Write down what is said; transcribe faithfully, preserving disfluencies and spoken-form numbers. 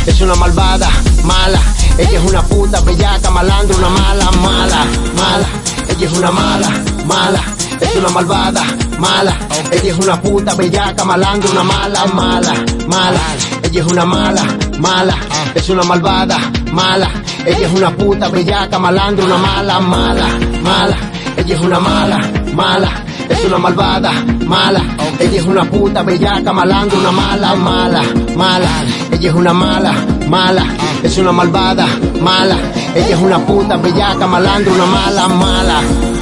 es una malvada, mala. Ella es una puta, bellaca, malandra, una mala, mala, mala. Ella es una mala, mala. Es una malvada, mala. Ella es una puta, bellaca, malandra, una mala, mala, mala. Ella es una mala, mala. Es una malvada, mala. Ella es una puta, bellaca, malandra, una mala, mala, mala. Ella es una mala, mala. Es una malvada, mala. Ella es una puta, bellaca, malandra, una mala, mala, mala. Ella es una mala, mala. Es una malvada, mala. Ella es una puta, bellaca, malandra, una mala, mala.